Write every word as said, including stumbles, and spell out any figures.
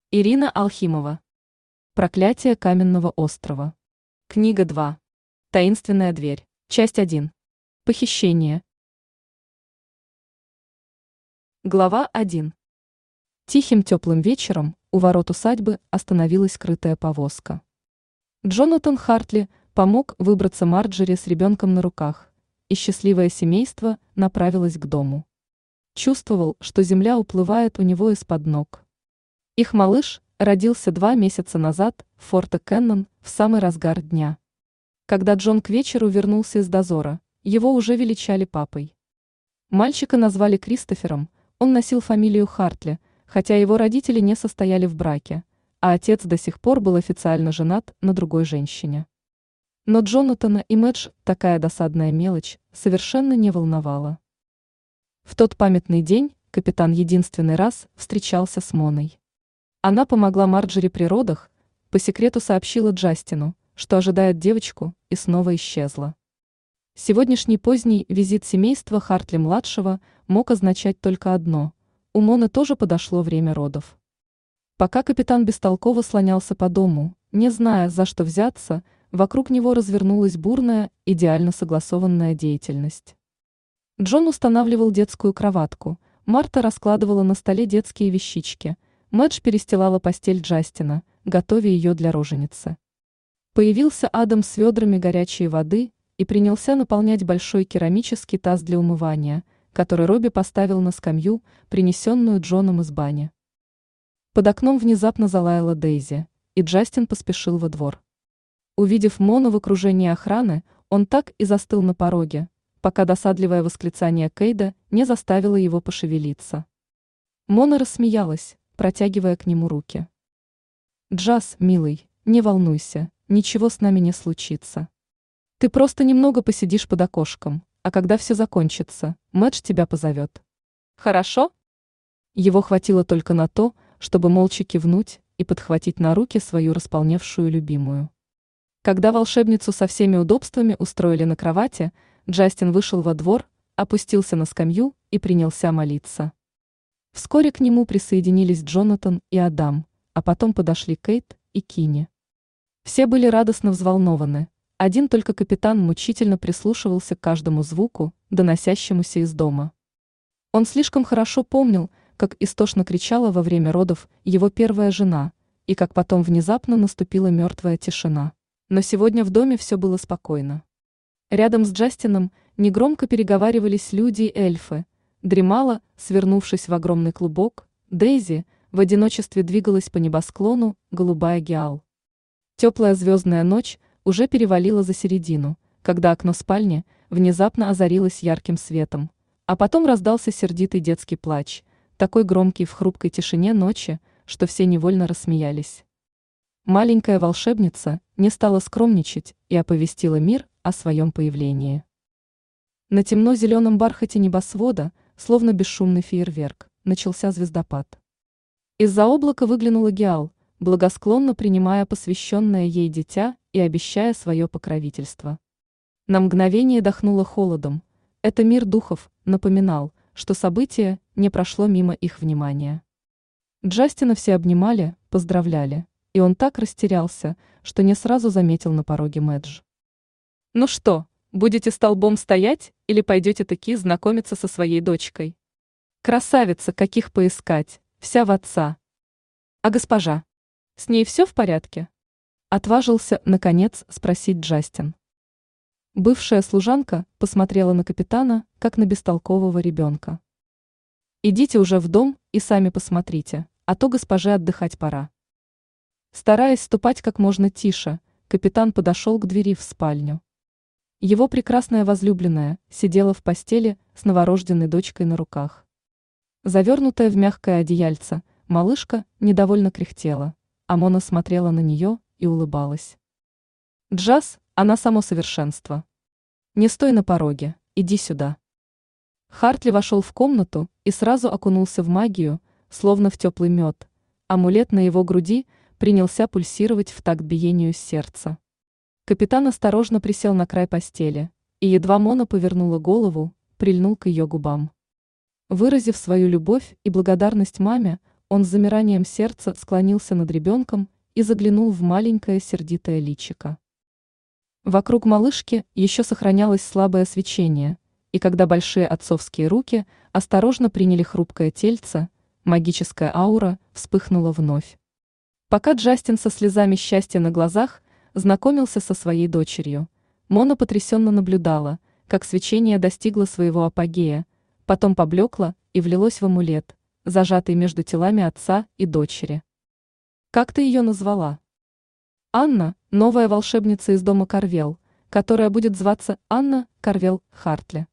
Ирина Алхимова. Проклятие каменного острова. Книга два. Таинственная дверь. Часть один. Похищение. Глава один. Тихим теплым вечером у ворот усадьбы остановилась крытая повозка. Джонатан Хартли помог выбраться Марджери с ребенком на руках, и счастливое семейство направилось к дому. Чувствовал, что земля уплывает у него из-под ног. Их малыш родился два месяца назад в Форте Кеннон в самый разгар дня. Когда Джон к вечеру вернулся из дозора, его уже величали папой. Мальчика назвали Кристофером, он носил фамилию Хартли, хотя его родители не состояли в браке, а отец до сих пор был официально женат на другой женщине. Но Джонатана и Мэдж такая досадная мелочь совершенно не волновала. В тот памятный день капитан единственный раз встречался с Моной. Она помогла Марджери при родах, по секрету сообщила Джастину, что ожидает девочку, и снова исчезла. Сегодняшний поздний визит семейства Хартли-младшего мог означать только одно – у Моны тоже подошло время родов. Пока капитан бестолково слонялся по дому, не зная, за что взяться, вокруг него развернулась бурная, идеально согласованная деятельность. Джон устанавливал детскую кроватку, Марта раскладывала на столе детские вещички, Мэдж перестилала постель Джастина, готовя ее для роженицы. Появился Адам с ведрами горячей воды и принялся наполнять большой керамический таз для умывания, который Робби поставил на скамью, принесенную Джоном из бани. Под окном внезапно залаяла Дейзи, и Джастин поспешил во двор. Увидев Мону в окружении охраны, он так и застыл на пороге, пока досадливое восклицание Кейда не заставило его пошевелиться. Мона рассмеялась, протягивая к нему руки. «Джаз, милый, не волнуйся, ничего с нами не случится. Ты просто немного посидишь под окошком, а когда все закончится, Мэдж тебя позовет. Хорошо?» Его хватило только на то, чтобы молча кивнуть и подхватить на руки свою располневшую любимую. Когда волшебницу со всеми удобствами устроили на кровати, Джастин вышел во двор, опустился на скамью и принялся молиться. Вскоре к нему присоединились Джонатан и Адам, а потом подошли Кейт и Кини. Все были радостно взволнованы, один только капитан мучительно прислушивался к каждому звуку, доносящемуся из дома. Он слишком хорошо помнил, как истошно кричала во время родов его первая жена, и как потом внезапно наступила мертвая тишина. Но сегодня в доме все было спокойно. Рядом с Джастином негромко переговаривались люди и эльфы, дремала, свернувшись в огромный клубок, Дейзи в одиночестве двигалась по небосклону, голубая Гиал. Теплая звездная ночь уже перевалила за середину, когда окно спальни внезапно озарилось ярким светом, а потом раздался сердитый детский плач, такой громкий в хрупкой тишине ночи, что все невольно рассмеялись. Маленькая волшебница не стала скромничать и оповестила мир о своем появлении. На темно-зеленом бархате небосвода, словно бесшумный фейерверк, начался звездопад. Из-за облака выглянула Гиал, благосклонно принимая посвященное ей дитя и обещая свое покровительство. На мгновение дохнуло холодом. Это мир духов напоминал, что событие не прошло мимо их внимания. Джастина все обнимали, поздравляли, и он так растерялся, что не сразу заметил на пороге Мэдж. «Ну что, будете столбом стоять или пойдете таки знакомиться со своей дочкой? Красавица, каких поискать, вся в отца. А госпожа, с ней все в порядке?» Отважился, наконец, спросить Джастин. Бывшая служанка посмотрела на капитана, как на бестолкового ребенка. «Идите уже в дом и сами посмотрите, а то госпоже отдыхать пора». Стараясь ступать как можно тише, капитан подошел к двери в спальню. Его прекрасная возлюбленная сидела в постели с новорожденной дочкой на руках. Завернутая в мягкое одеяльце, малышка недовольно кряхтела, а Мона смотрела на нее и улыбалась. «Джаз, она само совершенство. Не стой на пороге, иди сюда». Хартли вошел в комнату и сразу окунулся в магию, словно в теплый мед. Амулет на его груди принялся пульсировать в такт биению сердца. Капитан осторожно присел на край постели, и едва Мона повернула голову, прильнул к ее губам. Выразив свою любовь и благодарность маме, он с замиранием сердца склонился над ребенком и заглянул в маленькое сердитое личико. Вокруг малышки еще сохранялось слабое свечение, и когда большие отцовские руки осторожно приняли хрупкое тельце, магическая аура вспыхнула вновь. Пока Джастин со слезами счастья на глазах знакомился со своей дочерью, Мона потрясенно наблюдала, как свечение достигло своего апогея, потом поблекло и влилось в амулет, зажатый между телами отца и дочери. «Как ты ее назвала?» «Анна, новая волшебница из дома Карвел, которая будет зваться Анна Карвел Хартли».